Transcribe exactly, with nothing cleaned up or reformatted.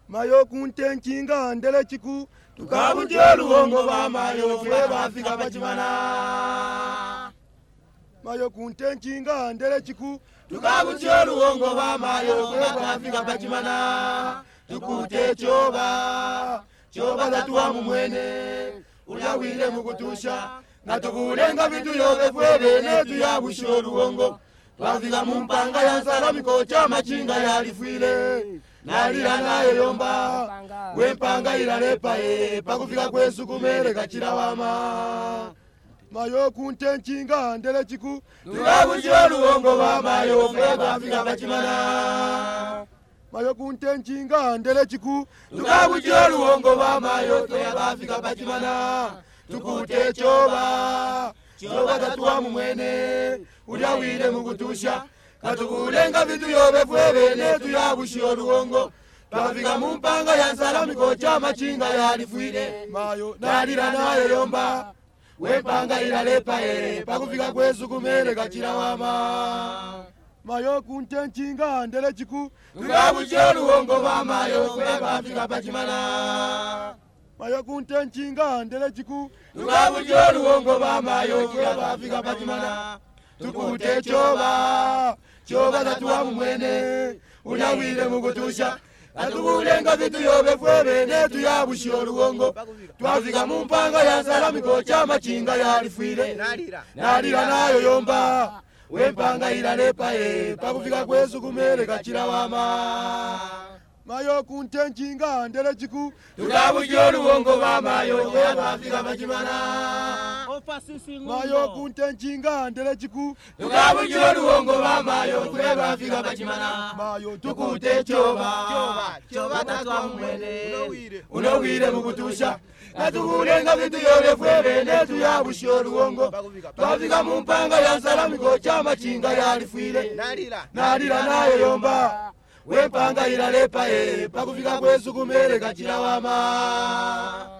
mayo kuntenchinga ndele chiku tukabuje luongo ba mayo fwe bafika pachimana mayo kuntenchinga ndele chiku tukabuje luongo ba mayo fwe bafika pachimana tukute choba choba zatuwa mumwene ulawile mukutusha na tukulenga vitu yobe fwe bene tuyabusho luongo twafika mumpanga ya salami kocha machinga yalifwile nalira nayo yomba wempanga ilalepa e pakufika kwesu kumere kachira wama mayo kuntenchinga ndele chiku tukabujio luongo ba mayo fwe bafika pachimana mayo kuntenchinga ndele chiku tukabujio luongo ba mayo fwe bafika pachimana tukute choba choba tatuwa mumwene ulawile mukutusha katukulenga vitu yobe fwe bene tuyabushio luongo twafika mumpanga ya nsalami kocha machinga yalifwile mayo nalira nayo yomba wempanga ilalepa e pakufika kwesu kumere kachira wama mayo kuntenchinga ndele chiku tukabushio luongo ba mayo fwe bafika pachimana mayo kuntenchinga ndele chiku tukabujio luongo ba mayo fwe bafika pachimana tukute choba choba zatuwa mumwene ulawile mukutusha atukulenga vitu yobe fwe bene tuyabushio luongo twafika mumpanga ya salami kocha machinga yalifwile nalira nayo yomba wempanga ilalepa e pakufika kwesu kumere kachira wama mayo kuntenchinga ndele chiku tukabujio luongo ba mayo fwe bafika pachimana mayo kuntenchinga ndele chiku tukabujio luongo ba mayo fwe bafika pachimana mayo tukute choba choba tatuwa mumwene ulawile mukutusha natukulenga vitu yobe fwe bene tuyabushio luongo twafika mumpanga ya nsalami kocha machinga yalifwile nalira nayo yomba wempanga ilalepa e pakufika kwesu kumere kachira wama